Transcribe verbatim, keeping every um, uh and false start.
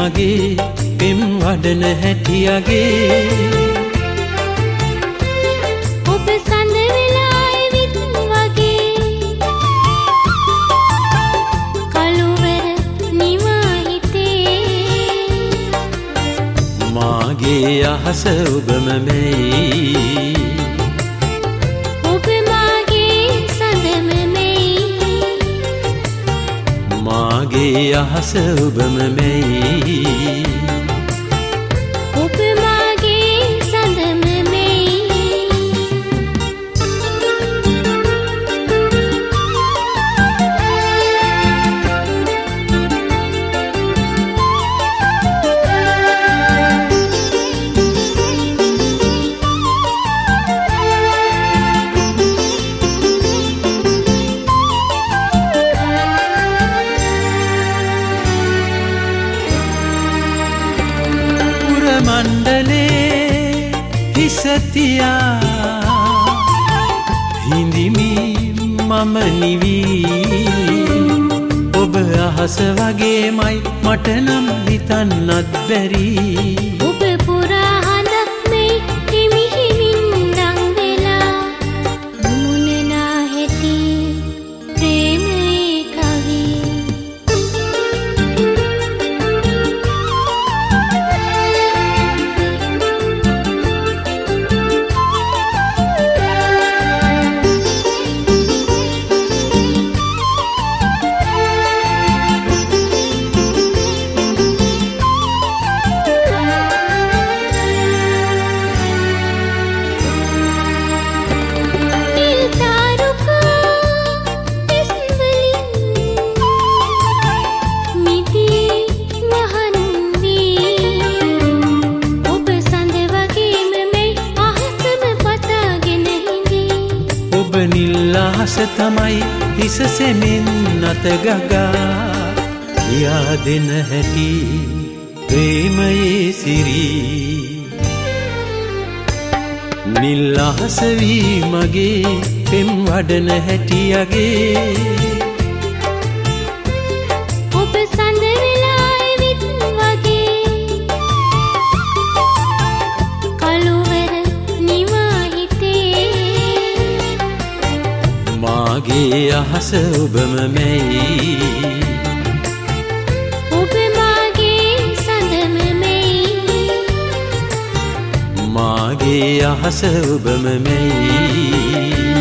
මගේ පෙම් වඩන හැටියගේ ඔබ සඳ වෙලා ඇවිත් වගේ කළුවර නිවා හිතේ මාගේ අහස ඔබම මෙයි ඔබ මාගේ සඳම මෙයි මාගේ අහස ඔබම මෙයි ඔබ මාගේ සඳම මෙයි මණ්ඩලේ හිසතියා හිඳිමි මම නිවී ඔබ අහස වගේමයි මට නම් හිතන්නත් බැරි ඔබ පුරා හඳක් මෙයි හිමි හිමින් දන් වෙලා මුමුණනා හැටි ප්‍රේමයේ කවි ඔබ නිල් අහස තමයි හිස සෙමින් අත ගගා කියා දෙන හැටි ප්‍රේමයේ සිරි නිල් අහස වී මගේ පෙම් වඩන හැටියගේ ඔබ සඳ වෙලා ඇවිත් වගේ කළුවර නිවා හිතේ මාගේ අහස ඔබම මෙයි ඔබ මාගේ සඳම මෙයි මාගේ අහස ඔබම මෙයි